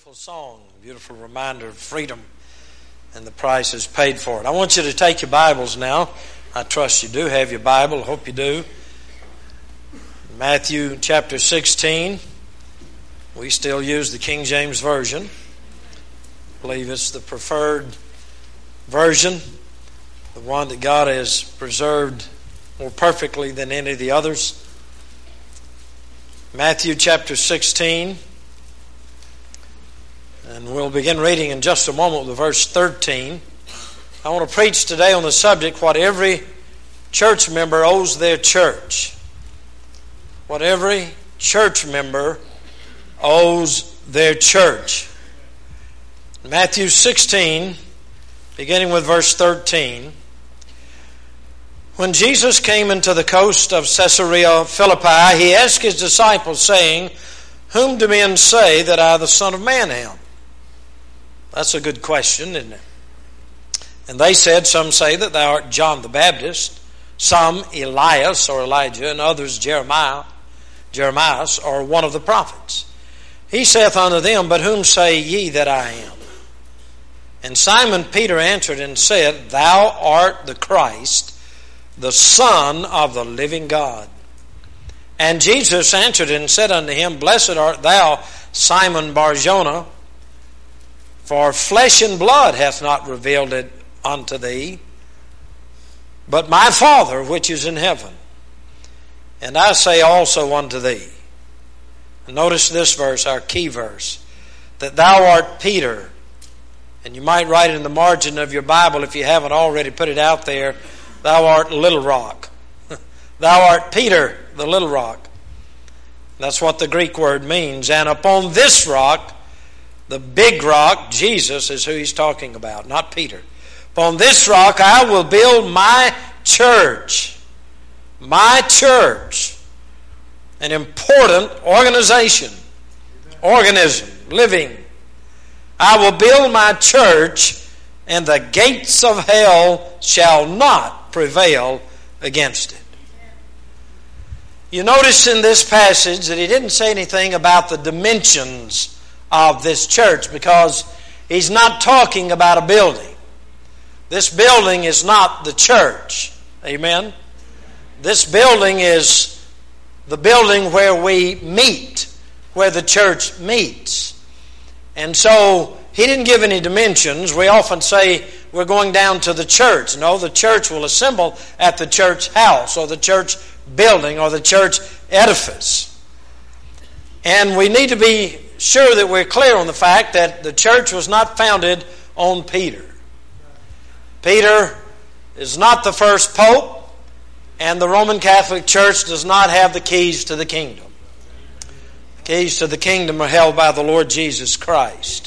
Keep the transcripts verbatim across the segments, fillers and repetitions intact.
Beautiful song, beautiful reminder of freedom and the price is paid for it. I want you to take your Bibles now. I trust you do have your Bible. I hope you do. Matthew chapter sixteen. We still use the King James Version. I believe it's the preferred version, the one that God has preserved more perfectly than any of the others. Matthew chapter sixteen. And we'll begin reading in just a moment with verse thirteen. I want to preach today on the subject, what every church member owes their church. What every church member owes their church. Matthew sixteen, beginning with verse thirteen. When Jesus came into the coast of Caesarea Philippi, he asked his disciples, saying, "Whom do men say that I, the Son of Man, am?" That's a good question, isn't it? And they said, some say that thou art John the Baptist, some Elias or Elijah, and others Jeremiah, Jeremias, or one of the prophets. He saith unto them, "But whom say ye that I am?" And Simon Peter answered and said, "Thou art the Christ, the Son of the living God." And Jesus answered and said unto him, "Blessed art thou, Simon Bar-Jonah, for flesh and blood hath not revealed it unto thee, but my Father which is in heaven. And I say also unto thee," and notice this verse, our key verse, "that thou art Peter." And you might write in the margin of your Bible, if you haven't already put it out there, "Thou art Little Rock." Thou art Peter, the little rock. That's what the Greek word means. And upon this rock, the big rock, Jesus is who he's talking about, not Peter. "Upon this rock I will build my church." My church. An important organization, organism, living. "I will build my church, and the gates of hell shall not prevail against it." You notice in this passage that he didn't say anything about the dimensions of this church, because he's not talking about a building. This building is not the church. Amen? This building is the building where we meet, where the church meets. And so he didn't give any dimensions. We often say we're going down to the church. No, the church will assemble at the church house or the church building or the church edifice. And we need to be sure that we're clear on the fact that the church was not founded on Peter. Peter is not the first pope, and the Roman Catholic Church does not have the keys to the kingdom. The keys to the kingdom are held by the Lord Jesus Christ.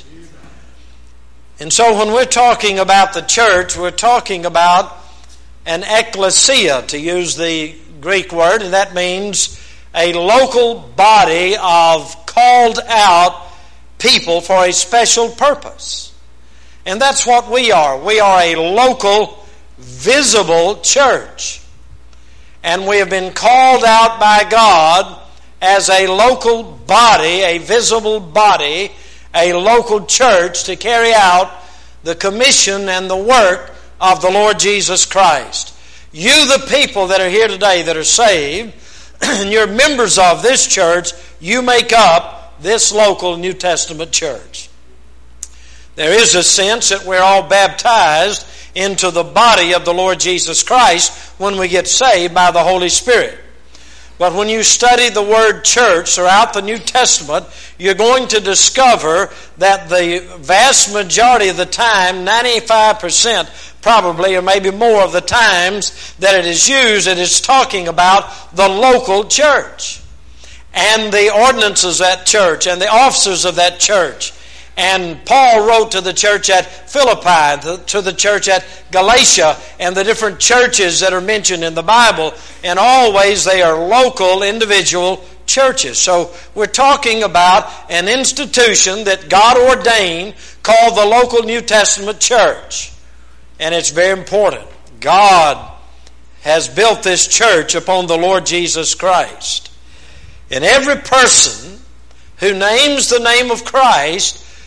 And so when we're talking about the church, we're talking about an ecclesia, to use the Greek word, and that means a local body of called out people for a special purpose. And that's what we are. We are a local, visible church. And we have been called out by God as a local body, a visible body, a local church to carry out the commission and the work of the Lord Jesus Christ. You, the people that are here today that are saved, and you're members of this church, you make up this local New Testament church. There is a sense that we're all baptized into the body of the Lord Jesus Christ when we get saved by the Holy Spirit. But when you study the word church throughout the New Testament, you're going to discover that the vast majority of the time, ninety-five percent probably, or maybe more of the times that it is used, it is talking about the local church and the ordinances of that church and the officers of that church. And Paul wrote to the church at Philippi, to the church at Galatia, and the different churches that are mentioned in the Bible. And always they are local, individual churches. So we're talking about an institution that God ordained called the local New Testament church. And it's very important. God has built this church upon the Lord Jesus Christ. And every person who names the name of Christ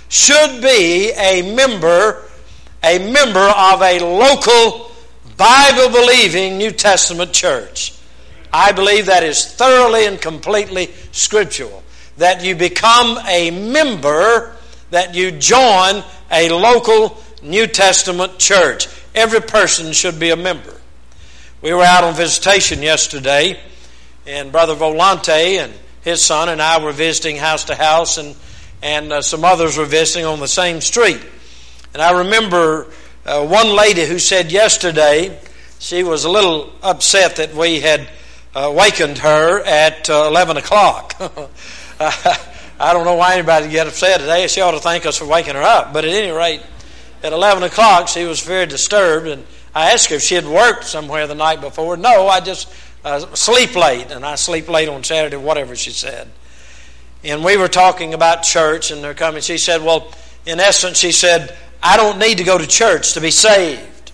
should be a member, a member of a local Bible-believing New Testament church. I believe that is thoroughly and completely scriptural. That you become a member, that you join a local New Testament church. Every person should be a member. We were out on visitation yesterday, and Brother Volante and his son and I were visiting house to house, and, and uh, some others were visiting on the same street. And I remember uh, one lady who said yesterday she was a little upset that we had uh, wakened her at uh, eleven o'clock. I don't know why anybody would get upset today. She ought to thank us for waking her up. But at any rate, at eleven o'clock, she was very disturbed, and I asked her if she had worked somewhere the night before. No, I just uh, sleep late, and I sleep late on Saturday, whatever she said. And we were talking about church and her coming. She said, well, in essence, she said, I don't need to go to church to be saved.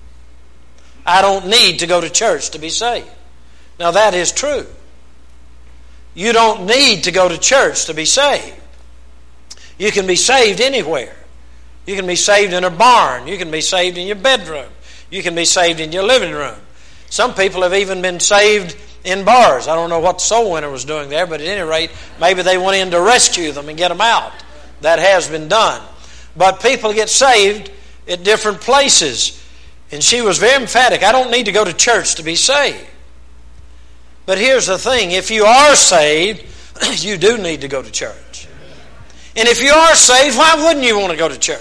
I don't need to go to church to be saved. Now, that is true. You don't need to go to church to be saved. You can be saved anywhere. You can be saved in a barn. You can be saved in your bedroom. You can be saved in your living room. Some people have even been saved in bars. I don't know what the soul winner was doing there, but at any rate, maybe they went in to rescue them and get them out. That has been done. But people get saved at different places. And she was very emphatic. I don't need to go to church to be saved. But here's the thing. If you are saved, you do need to go to church. And if you are saved, why wouldn't you want to go to church?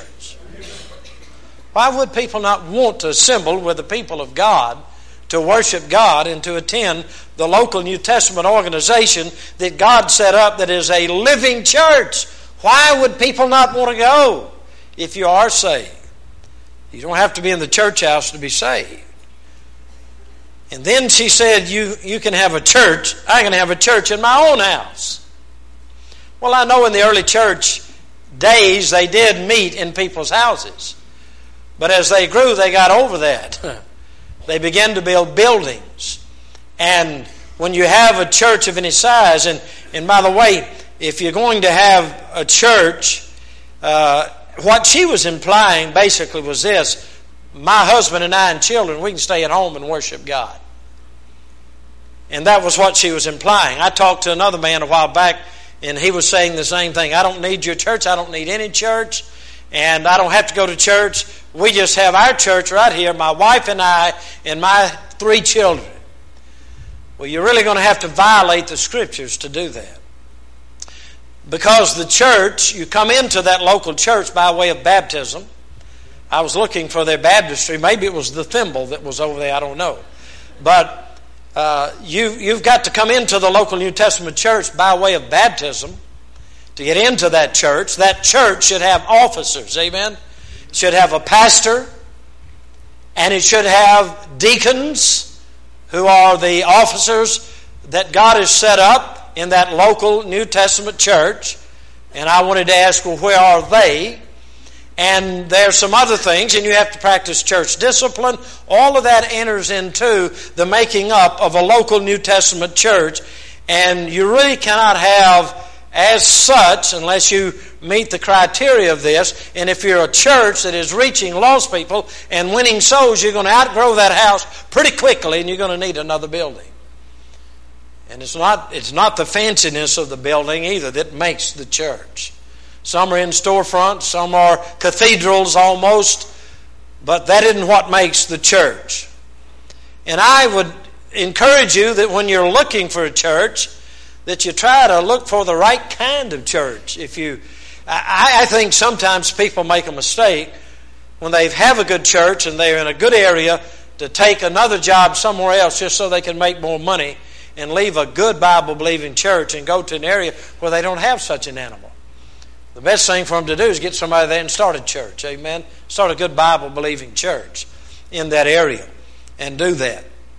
Why would people not want to assemble with the people of God to worship God and to attend the local New Testament organization that God set up that is a living church? Why would people not want to go if you are saved? You don't have to be in the church house to be saved. And then she said, you, you can have a church. I can have a church in my own house. Well, I know in the early church days they did meet in people's houses. But as they grew, they got over that. They began to build buildings. And when you have a church of any size, and, and by the way, if you're going to have a church, uh, what she was implying basically was this: my husband and I and children, we can stay at home and worship God. And that was what she was implying. I talked to another man a while back, and he was saying the same thing. I don't need your church. I don't need any church. And I don't have to go to church. We just have our church right here, my wife and I, and my three children. Well, you're really going to have to violate the Scriptures to do that. Because the church, you come into that local church by way of baptism. I was looking for their baptistry. Maybe it was the thimble that was over there. I don't know. But uh, you, you've got to come into the local New Testament church by way of baptism to get into that church. That church should have officers. Amen? It should have a pastor. And it should have deacons who are the officers that God has set up in that local New Testament church. And I wanted to ask, well, where are they? And there's some other things, and you have to practice church discipline. All of that enters into the making up of a local New Testament church. And you really cannot have as such unless you meet the criteria of this. And if you're a church that is reaching lost people and winning souls, you're going to outgrow that house pretty quickly, and you're going to need another building. And it's not, it's not the fanciness of the building either that makes the church. Some are in storefronts, some are cathedrals almost, but that isn't what makes the church. And I would encourage you that when you're looking for a church, that you try to look for the right kind of church. If you, I, I think sometimes people make a mistake when they have a good church and they're in a good area to take another job somewhere else just so they can make more money and leave a good Bible-believing church and go to an area where they don't have such an animal. The best thing for them to do is get somebody there and start a church. Amen? Start a good Bible-believing church in that area and do that.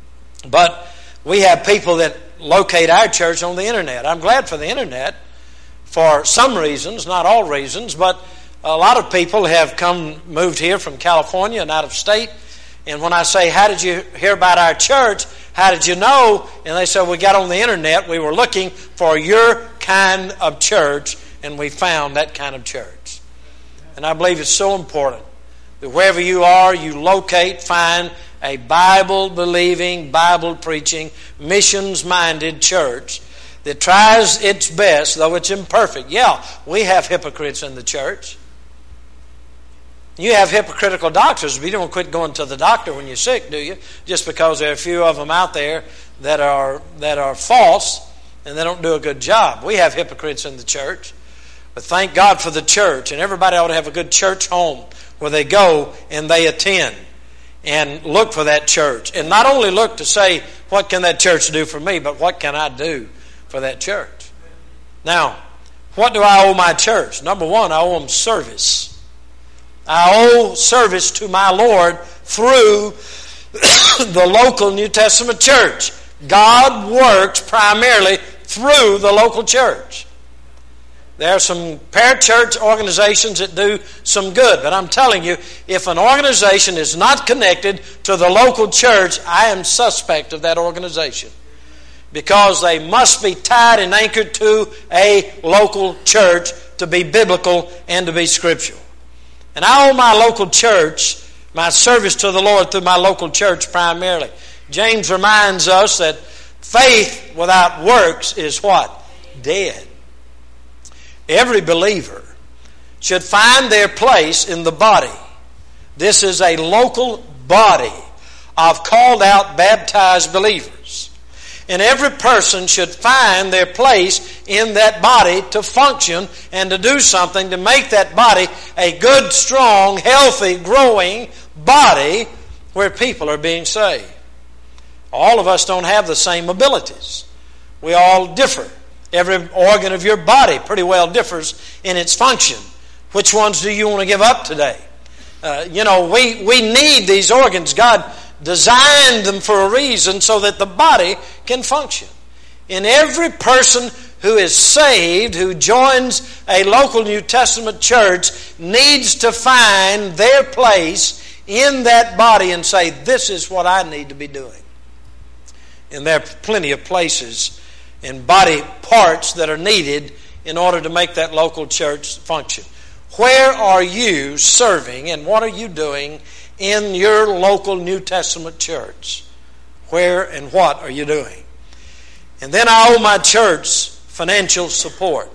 But we have people that locate our church on the internet. I'm glad for the internet for some reasons, not all reasons, but a lot of people have come, moved here from California and out of state. And when I say, how did you hear about our church? How did you know? And they said, we got on the internet. We were looking for your kind of church, and we found that kind of church. And I believe it's so important that wherever you are, you locate, find a Bible-believing, Bible-preaching, missions-minded church that tries its best, though it's imperfect. Yeah, we have hypocrites in the church. You have hypocritical doctors, but you don't quit going to the doctor when you're sick, do you? Just because there are a few of them out there that are that are false and they don't do a good job. We have hypocrites in the church. But thank God for the church, and everybody ought to have a good church home where they go and they attend and look for that church. And not only look to say, what can that church do for me, but what can I do for that church? Now, what do I owe my church? Number one, I owe them service. I owe service to my Lord through the local New Testament church. God works primarily through the local church. There are some parachurch organizations that do some good, but I'm telling you, if an organization is not connected to the local church, I am suspect of that organization, because they must be tied and anchored to a local church to be biblical and to be scriptural. And I owe my local church my service to the Lord through my local church primarily. James reminds us that faith without works is what? Dead. Every believer should find their place in the body. This is a local body of called out, baptized believers. And every person should find their place in that body to function and to do something to make that body a good, strong, healthy, growing body where people are being saved. All of us don't have the same abilities. We all differ. Every organ of your body pretty well differs in its function. Which ones do you want to give up today? Uh, you know, we, we need these organs. God designed them for a reason so that the body can function. And every person who is saved, who joins a local New Testament church, needs to find their place in that body and say, this is what I need to be doing. And there are plenty of places and body parts that are needed in order to make that local church function. Where are you serving and what are you doing in your local New Testament church? Where and what are you doing? And then I owe my church financial support.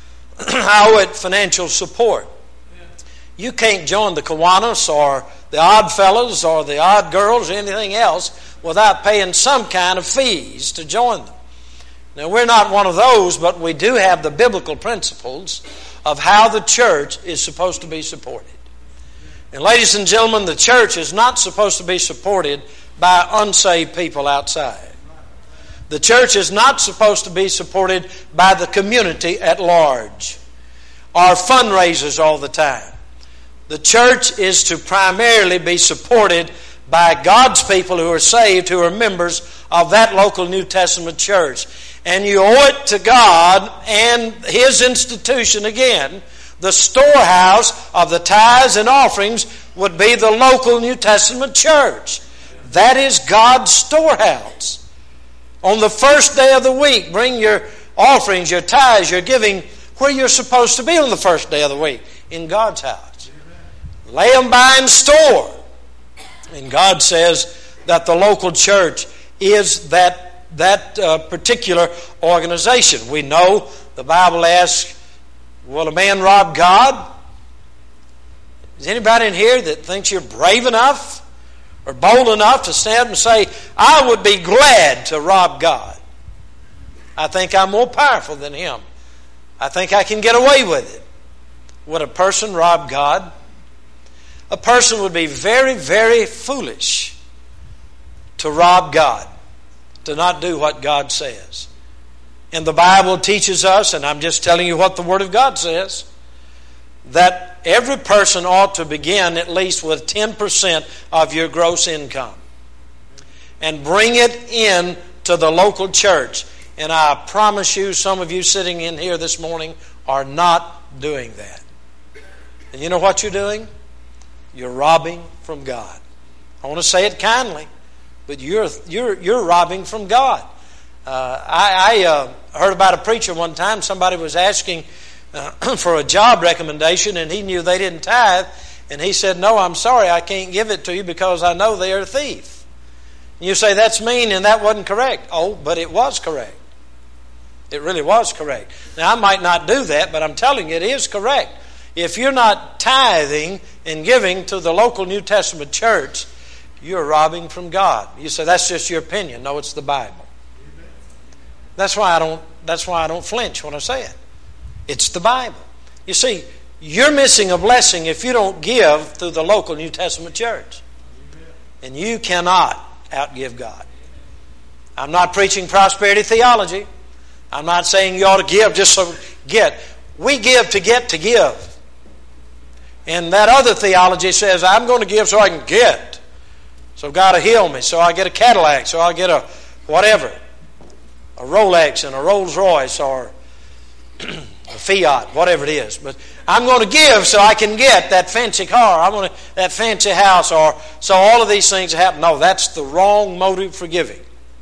I owe it financial support. You can't join the Kiwanis or the Odd Fellows or the Odd Girls or anything else without paying some kind of fees to join them. Now, we're not one of those, but we do have the biblical principles of how the church is supposed to be supported. And ladies and gentlemen, the church is not supposed to be supported by unsaved people outside. The church is not supposed to be supported by the community at large or fundraisers all the time. The church is to primarily be supported by God's people who are saved, who are members of that local New Testament church. And you owe it to God and His institution again. The storehouse of the tithes and offerings would be the local New Testament church. That is God's storehouse. On the first day of the week, bring your offerings, your tithes, your giving where you're supposed to be on the first day of the week, in God's house. Lay them by in store. And God says that the local church is that that uh, particular organization. We know the Bible asks, will a man rob God? Is anybody in here that thinks you're brave enough or bold enough to stand up and say, I would be glad to rob God? I think I'm more powerful than him. I think I can get away with it. Would a person rob God? A person would be very, very foolish to rob God, to not do what God says. And the Bible teaches us, and I'm just telling you what the Word of God says, that every person ought to begin at least with ten percent of your gross income and bring it in to the local church. And I promise you, some of you sitting in here this morning are not doing that. And you know what you're doing? You're robbing from God. I want to say it kindly, but you're you're you're robbing from God. Uh, I, I uh, heard about a preacher one time. Somebody was asking uh, for a job recommendation, and he knew they didn't tithe, and he said, no, I'm sorry, I can't give it to you because I know they are a thief. And you say, that's mean and that wasn't correct. Oh, but it was correct. It really was correct. Now, I might not do that, but I'm telling you, it is correct. If you're not tithing and giving to the local New Testament church, you're robbing from God. You say, that's just your opinion. No, it's the Bible. That's why I don't, that's why I don't flinch when I say it. It's the Bible. You see, you're missing a blessing if you don't give through the local New Testament church. And you cannot outgive God. I'm not preaching prosperity theology. I'm not saying you ought to give just so get. We give to get to give. And that other theology says, I'm going to give so I can get. So God will heal me. So I get a Cadillac. So I'll get a whatever. A Rolex and a Rolls Royce or a Fiat, whatever it is. But I'm going to give so I can get that fancy car. I'm going to that fancy house, or so all of these things happen. No, that's the wrong motive for giving.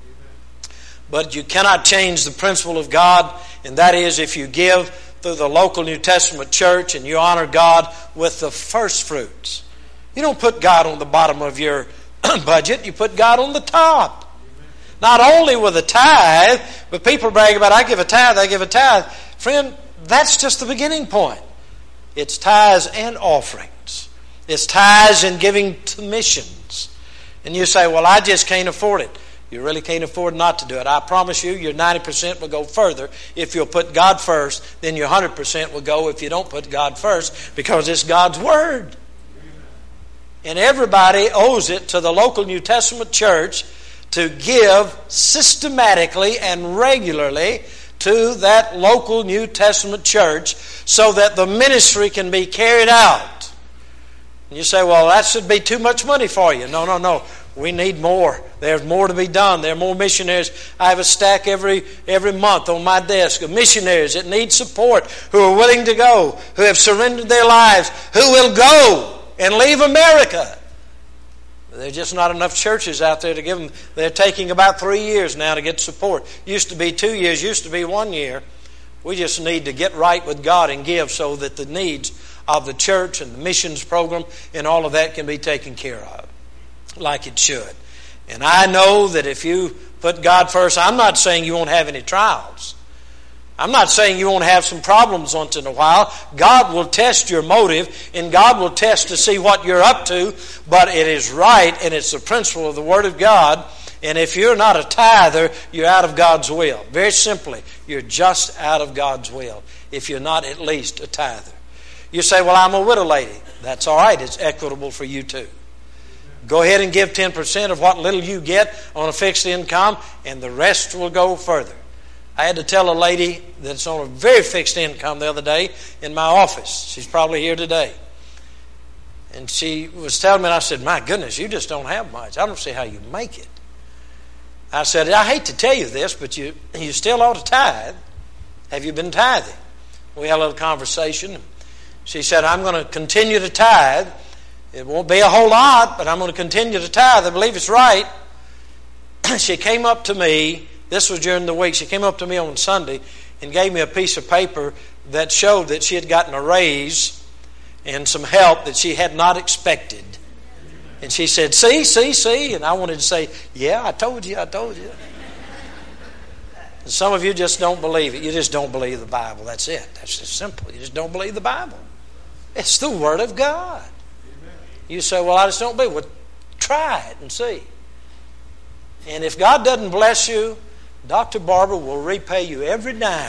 But you cannot change the principle of God, and that is if you give through the local New Testament church and you honor God with the first fruits. You don't put God on the bottom of your budget. You put God on the top. Not only with a tithe, but people brag about, I give a tithe, I give a tithe. Friend, that's just the beginning point. It's tithes and offerings. It's tithes and giving to missions. And you say, well, I just can't afford it. You really can't afford not to do it. I promise you, your ninety percent will go further if you'll put God first. Then your one hundred percent will go if you don't put God first, because it's God's Word. And everybody owes it to the local New Testament church to give systematically and regularly to that local New Testament church so that the ministry can be carried out. And you say, well, that should be too much money for you. No, no, no. We need more. There's more to be done. There are more missionaries. I have a stack every every month on my desk of missionaries that need support, who are willing to go, who have surrendered their lives, who will go and leave America. There's just not enough churches out there to give them. They're taking about three years now to get support. Used to be two years, used to be one year. We just need to get right with God and give so that the needs of the church and the missions program and all of that can be taken care of like it should. And I know that if you put God first, I'm not saying you won't have any trials. I'm not saying you won't have some problems once in a while. God will test your motive, and God will test to see what you're up to, but it is right, and it's the principle of the Word of God. And if you're not a tither, you're out of God's will. Very simply, you're just out of God's will if you're not at least a tither. You say, well, I'm a widow lady. That's all right. It's equitable for you too. Go ahead and give ten percent of what little you get on a fixed income, and the rest will go further. I had to tell a lady that's on a very fixed income the other day in my office. She's probably here today. And she was telling me, and I said, my goodness, you just don't have much. I don't see how you make it. I said, I hate to tell you this, but you, you still ought to tithe. Have you been tithing? We had a little conversation. She said, I'm going to continue to tithe. It won't be a whole lot, but I'm going to continue to tithe. I believe it's right. She came up to me. This was during the week. She came up to me on Sunday and gave me a piece of paper that showed that she had gotten a raise and some help that she had not expected. And she said, see, see, see. And I wanted to say, yeah, I told you, I told you. And some of you just don't believe it. You just don't believe the Bible. That's it. That's just simple. You just don't believe the Bible. It's the Word of God. You say, well, I just don't believe it. Well, try it and see. And if God doesn't bless you, Doctor Barber will repay you every dime.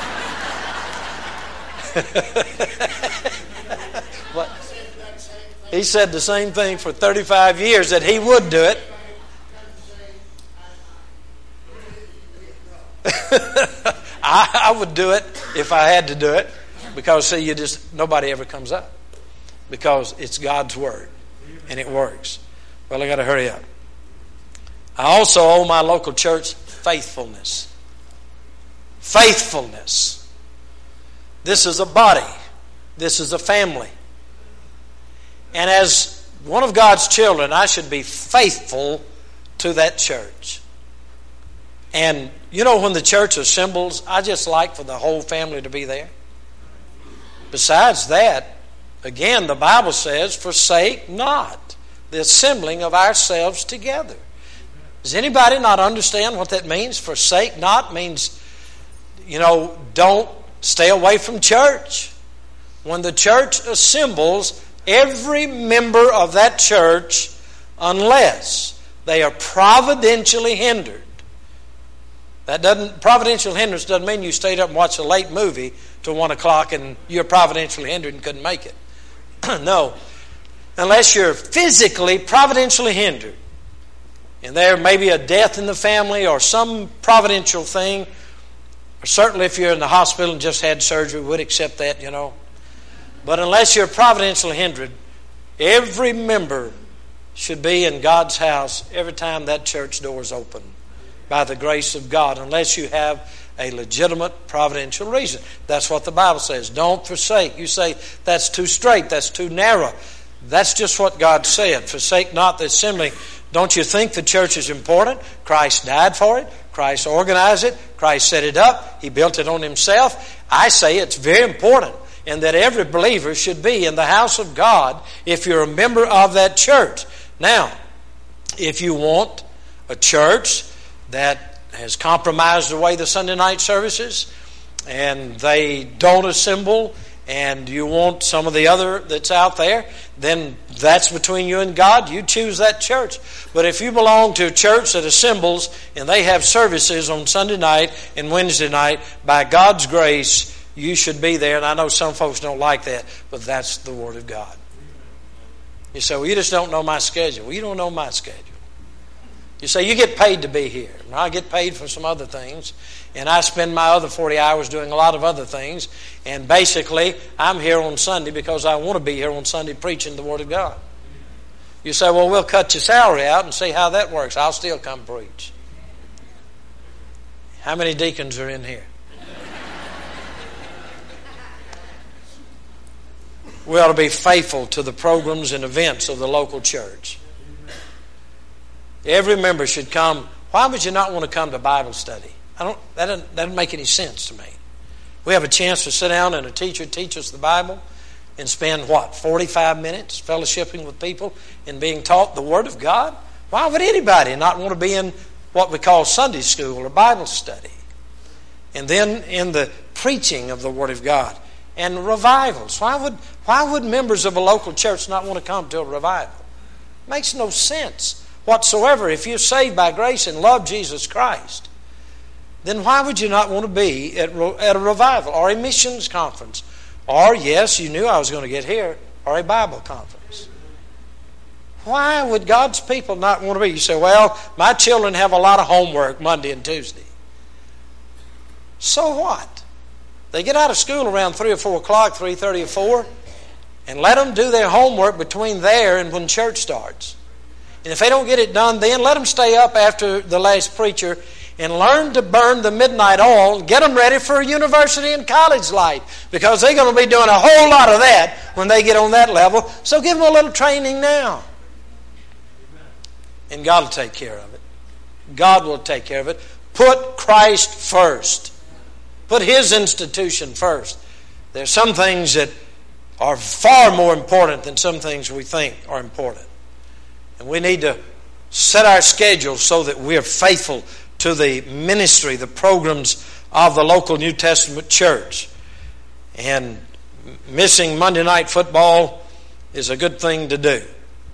What? He said the same thing for thirty-five years, that he would do it. I, I would do it if I had to do it, because see, you just nobody ever comes up, because it's God's Word and it works. Well, I got to hurry up. I also owe my local church faithfulness. Faithfulness. This is a body. This is a family. And as one of God's children, I should be faithful to that church. And you know, when the church assembles, I just like for the whole family to be there. Besides that, again, the Bible says, forsake not the assembling of ourselves together. Does anybody not understand what that means? Forsake not means, you know, don't stay away from church. When the church assembles, every member of that church, unless they are providentially hindered. That doesn't, providential hindrance doesn't mean you stayed up and watched a late movie till one o'clock and you're providentially hindered and couldn't make it. No. Unless you're physically providentially hindered, and there may be a death in the family or some providential thing, or certainly if you're in the hospital and just had surgery, we would accept that, you know. But unless you're providentially hindered, every member should be in God's house every time that church door is open by the grace of God, unless you have a legitimate providential reason. That's what the Bible says. Don't forsake. You say, that's too straight, that's too narrow. That's just what God said. Forsake not the assembly. Don't you think the church is important? Christ died for it. Christ organized it. Christ set it up. He built it on Himself. I say it's very important, and that every believer should be in the house of God if you're a member of that church. Now, if you want a church that has compromised away the Sunday night services and they don't assemble, and you want some of the other that's out there, then that's between you and God. You choose that church. But if you belong to a church that assembles and they have services on Sunday night and Wednesday night, by God's grace, you should be there. And I know some folks don't like that, but that's the Word of God. You say, well, you just don't know my schedule. Well, you don't know my schedule. You say, you get paid to be here. Well, I get paid for some other things, and I spend my other forty hours doing a lot of other things, and basically, I'm here on Sunday because I want to be here on Sunday preaching the Word of God. You say, well, we'll cut your salary out and see how that works. I'll still come preach. How many deacons are in here? We ought to be faithful to the programs and events of the local church. Every member should come. Why would you not want to come to Bible study? I don't. That doesn't, that doesn't make any sense to me. We have a chance to sit down and a teacher teach us the Bible and spend, what, forty-five minutes fellowshipping with people and being taught the Word of God? Why would anybody not want to be in what we call Sunday school or Bible study? And then in the preaching of the Word of God and revivals. Why would, why would members of a local church not want to come to a revival? It makes no sense whatsoever. If you're saved by grace and love Jesus Christ, then why would you not want to be at, at a revival or a missions conference? Or, yes, you knew I was going to get here, or a Bible conference. Why would God's people not want to be? You say, well, my children have a lot of homework Monday and Tuesday. So what? They get out of school around three or four o'clock, three thirty or four, and let them do their homework between there and when church starts. And if they don't get it done then, let them stay up after the last preacher and learn to burn the midnight oil, get them ready for university and college life, because they're going to be doing a whole lot of that when they get on that level. So give them a little training now. And God will take care of it. God will take care of it. Put Christ first. Put His institution first. There's some things that are far more important than some things we think are important. And we need to set our schedule so that we are faithful to the ministry, the programs of the local New Testament church. And missing Monday night football is a good thing to do.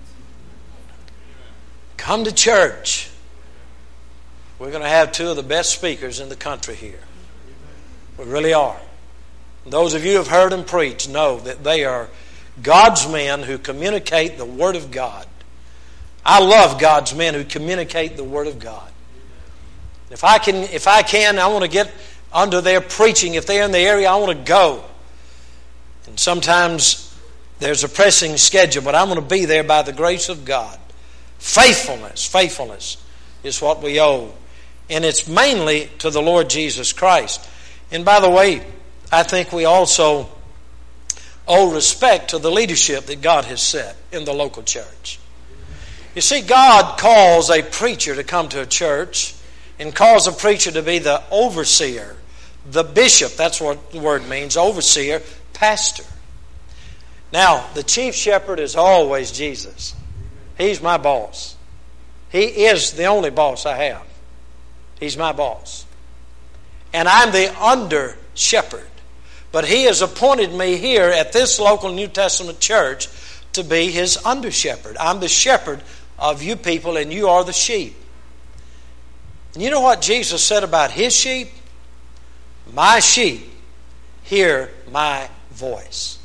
Come to church. We're going to have two of the best speakers in the country here. We really are. Those of you who have heard them preach know that they are God's men who communicate the Word of God. I love God's men who communicate the Word of God. If I can, if I can, I want to get under their preaching. If they're in the area, I want to go. And sometimes there's a pressing schedule, but I'm going to be there by the grace of God. Faithfulness, faithfulness is what we owe. And it's mainly to the Lord Jesus Christ. And by the way, I think we also owe respect to the leadership that God has set in the local church. You see, God calls a preacher to come to a church and calls a preacher to be the overseer, the bishop. That's what the word means, overseer, pastor. Now, the chief shepherd is always Jesus. He's my boss. He is the only boss I have. He's my boss. And I'm the under shepherd. But He has appointed me here at this local New Testament church to be His under shepherd. I'm the shepherd of you people, and you are the sheep. And you know what Jesus said about His sheep? My sheep hear my voice.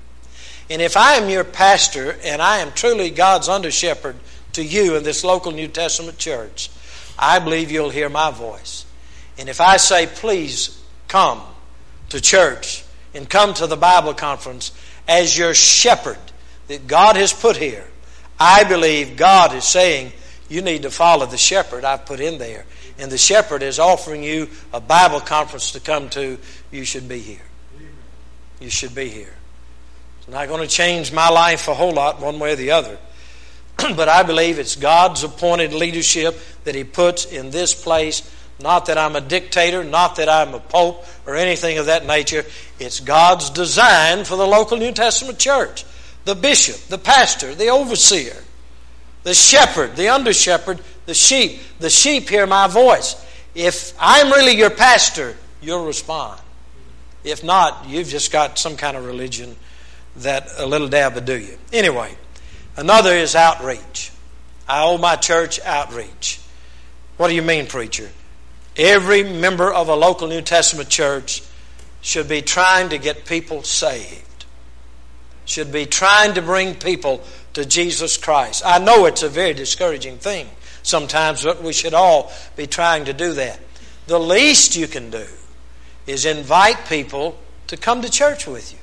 And if I am your pastor and I am truly God's under shepherd to you in this local New Testament church, I believe you'll hear my voice. And if I say, please come to church and come to the Bible conference as your shepherd that God has put here, I believe God is saying you need to follow the shepherd I've put in there. And the shepherd is offering you a Bible conference to come to. You should be here. You should be here. It's not going to change my life a whole lot one way or the other. But I believe it's God's appointed leadership that He puts in this place. Not that I'm a dictator, not that I'm a pope or anything of that nature. It's God's design for the local New Testament church. The bishop, the pastor, the overseer, the shepherd, the under shepherd, the sheep. The sheep hear my voice. If I'm really your pastor, you'll respond. If not, you've just got some kind of religion that a little dab will do you. Anyway, another is outreach. I owe my church outreach. What do you mean, preacher? Every member of a local New Testament church should be trying to get people saved. Should be trying to bring people to Jesus Christ. I know it's a very discouraging thing sometimes, but we should all be trying to do that. The least you can do is invite people to come to church with you.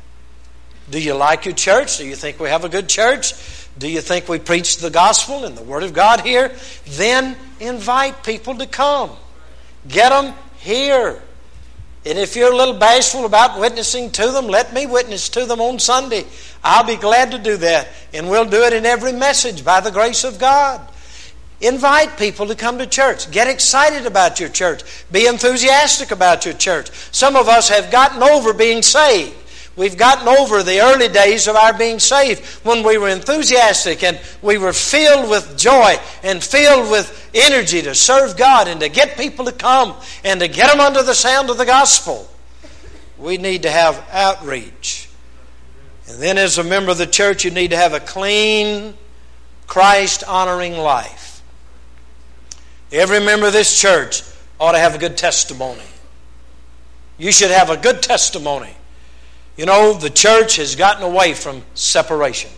Do you like your church? Do you think we have a good church? Do you think we preach the gospel and the Word of God here? Then invite people to come. Get them here. And if you're a little bashful about witnessing to them, let me witness to them on Sunday. I'll be glad to do that. And we'll do it in every message by the grace of God. Invite people to come to church. Get excited about your church. Be enthusiastic about your church. Some of us have gotten over being saved. We've gotten over the early days of our being saved when we were enthusiastic and we were filled with joy and filled with energy to serve God and to get people to come and to get them under the sound of the gospel. We need to have outreach. And then as a member of the church, you need to have a clean, Christ-honoring life. Every member of this church ought to have a good testimony. You should have a good testimony. You know, the church has gotten away from separation.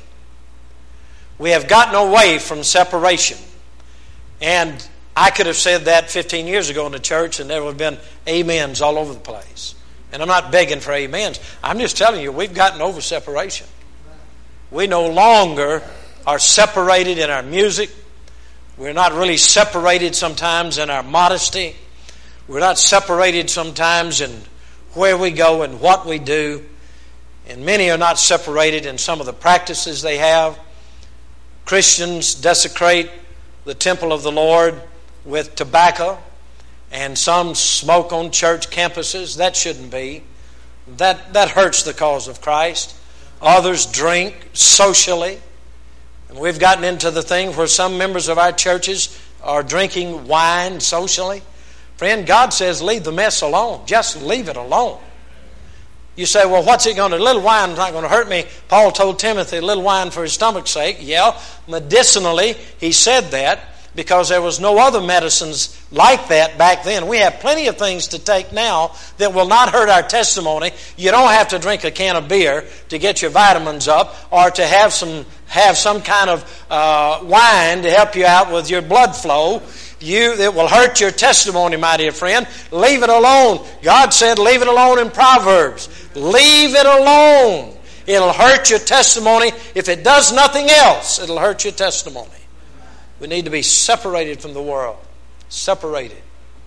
We have gotten away from separation. And I could have said that fifteen years ago in the church and there would have been amens all over the place. And I'm not begging for amens. I'm just telling you, we've gotten over separation. We no longer are separated in our music. We're not really separated sometimes in our modesty. We're not separated sometimes in where we go and what we do. And many are not separated in some of the practices they have. Christians desecrate the temple of the Lord with tobacco, and some smoke on church campuses. That shouldn't be. That, that hurts the cause of Christ. Others drink socially. And we've gotten into the thing where some members of our churches are drinking wine socially. Friend, God says leave the mess alone. Just leave it alone. You say, well, what's it going to do? A little wine's not going to hurt me. Paul told Timothy, a little wine for his stomach's sake. Yeah, medicinally, he said that because there was no other medicines like that back then. We have plenty of things to take now that will not hurt our testimony. You don't have to drink a can of beer to get your vitamins up or to have some have some kind of uh, wine to help you out with your blood flow. You, it will hurt your testimony, my dear friend. Leave it alone. God said leave it alone in Proverbs. Leave it alone. It'll hurt your testimony. If it does nothing else, it'll hurt your testimony. We need to be separated from the world. Separated.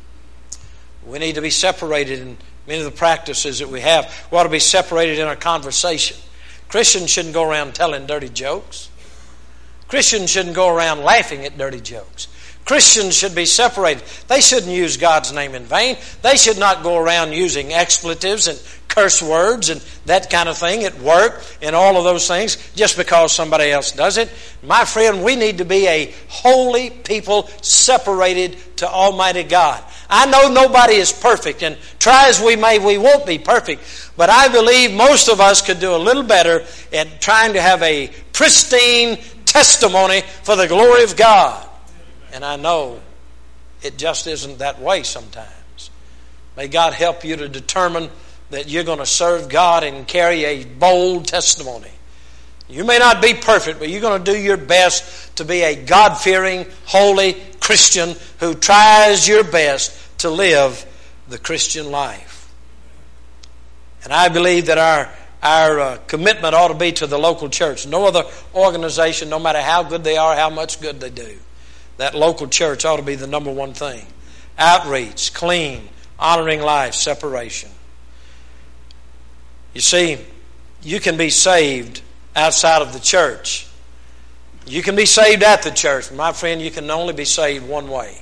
We need to be separated in many of the practices that we have. We ought to be separated in our conversation. Christians shouldn't go around telling dirty jokes. Christians shouldn't go around laughing at dirty jokes. Christians should be separated. They shouldn't use God's name in vain. They should not go around using expletives and curse words and that kind of thing at work and all of those things just because somebody else does it. My friend, we need to be a holy people separated to Almighty God. I know nobody is perfect, and try as we may, we won't be perfect. But I believe most of us could do a little better at trying to have a pristine testimony for the glory of God. And I know it just isn't that way sometimes. May God help you to determine that you're going to serve God and carry a bold testimony. You may not be perfect, but you're going to do your best to be a God-fearing, holy Christian who tries your best to live the Christian life. And I believe that our Our uh, commitment ought to be to the local church. No other organization, no matter how good they are, how much good they do, that local church ought to be the number one thing. Outreach, clean, honoring life, separation. You see, you can be saved outside of the church. You can be saved at the church. My friend, you can only be saved one way.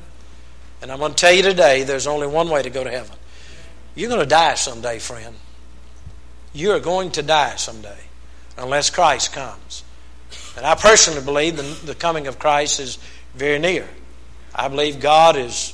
And I'm going to tell you today, there's only one way to go to heaven. You're going to die someday, friend. You are going to die someday unless Christ comes. And I personally believe the, the coming of Christ is very near. I believe God is,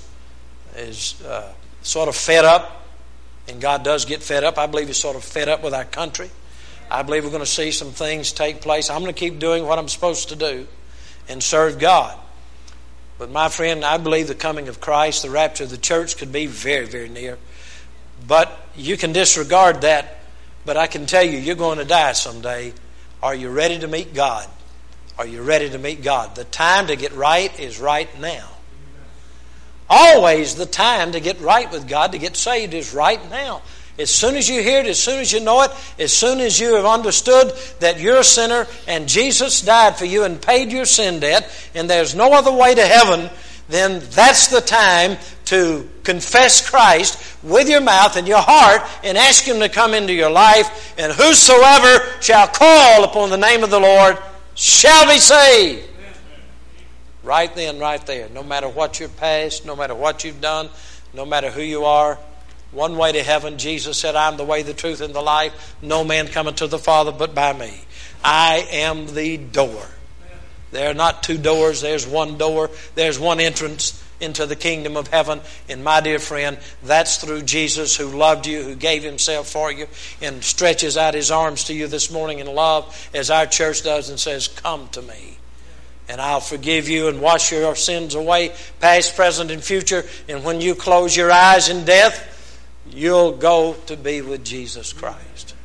is uh, sort of fed up, and God does get fed up. I believe He's sort of fed up with our country. I believe we're going to see some things take place. I'm going to keep doing what I'm supposed to do and serve God. But my friend, I believe the coming of Christ, the rapture of the church could be very, very near. But you can disregard that. But I can tell you, you're going to die someday. Are you ready to meet God? Are you ready to meet God? The time to get right is right now. Always the time to get right with God, to get saved, is right now. As soon as you hear it, as soon as you know it, as soon as you have understood that you're a sinner and Jesus died for you and paid your sin debt, and there's no other way to heaven, then that's the time to confess Christ with your mouth and your heart and ask Him to come into your life. And whosoever shall call upon the name of the Lord shall be saved. Right then, right there. No matter what your past, no matter what you've done, no matter who you are, one way to heaven. Jesus said, I'm the way, the truth, and the life. No man cometh to the Father but by me. I am the door. There are not two doors. There's one door. There's one entrance into the kingdom of heaven. And my dear friend, that's through Jesus, who loved you, who gave Himself for you, and stretches out His arms to you this morning in love, as our church does, and says, come to me, and I'll forgive you and wash your sins away, past, present, and future. And when you close your eyes in death, you'll go to be with Jesus Christ.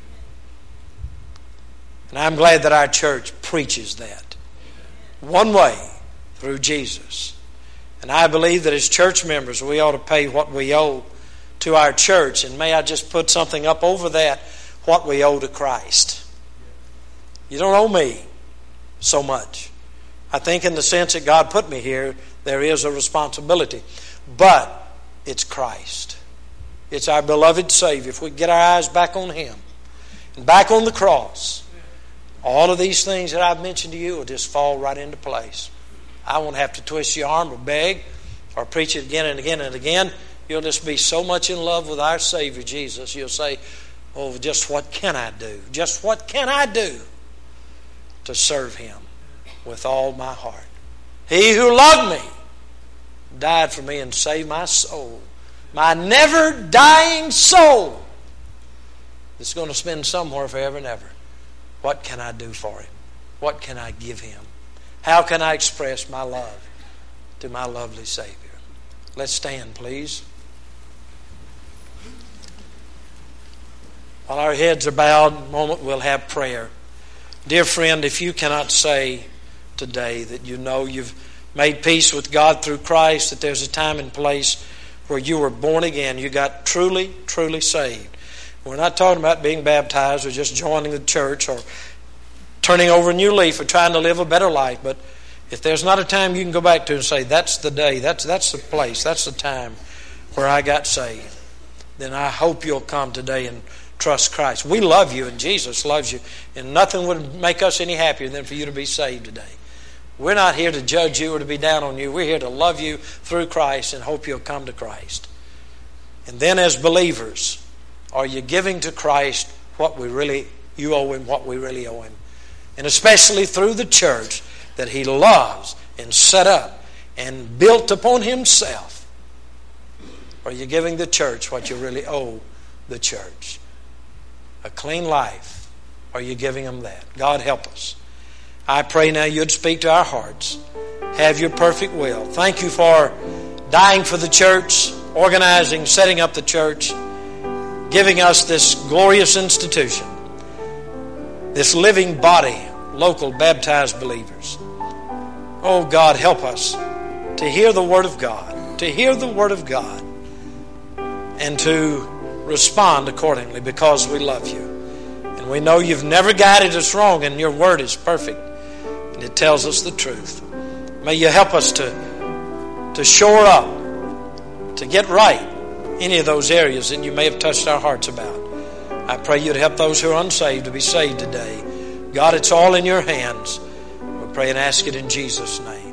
And I'm glad that our church preaches that. One way, through Jesus. And I believe that as church members, we ought to pay what we owe to our church. And may I just put something up over that, what we owe to Christ. You don't owe me so much. I think in the sense that God put me here, there is a responsibility. But it's Christ. It's our beloved Savior. If we get our eyes back on Him and back on the cross, all of these things that I've mentioned to you will just fall right into place. I won't have to twist your arm or beg or preach it again and again and again. You'll just be so much in love with our Savior Jesus, you'll say, oh, just what can I do? Just what can I do to serve Him with all my heart? He who loved me died for me and saved my soul. My never dying soul that's going to spend somewhere forever and ever. What can I do for Him? What can I give Him? How can I express my love to my lovely Savior? Let's stand, please. While our heads are bowed, in a moment we'll have prayer. Dear friend, if you cannot say today that you know you've made peace with God through Christ, that there's a time and place where you were born again, you got truly, truly saved. We're not talking about being baptized or just joining the church or turning over a new leaf or trying to live a better life. But if there's not a time you can go back to and say, that's the day, that's that's the place, that's the time where I got saved, then I hope you'll come today and trust Christ. We love you and Jesus loves you, and nothing would make us any happier than for you to be saved today. We're not here to judge you or to be down on you. We're here to love you through Christ and hope you'll come to Christ. And then as believers, are you giving to Christ what we really, you owe Him, what we really owe Him? And especially through the church that He loves and set up and built upon Himself. Are you giving the church what you really owe the church? A clean life. Are you giving them that? God help us. I pray now You'd speak to our hearts. Have Your perfect will. Thank You for dying for the church, organizing, setting up the church, giving us this glorious institution, this living body, local baptized believers. Oh God, help us to hear the Word of God, to hear the Word of God, and to respond accordingly because we love You. And we know You've never guided us wrong, and Your Word is perfect, and it tells us the truth. May You help us to, to shore up, to get right any of those areas that You may have touched our hearts about. I pray You'd help those who are unsaved to be saved today. God, it's all in Your hands. We pray and ask it in Jesus' name.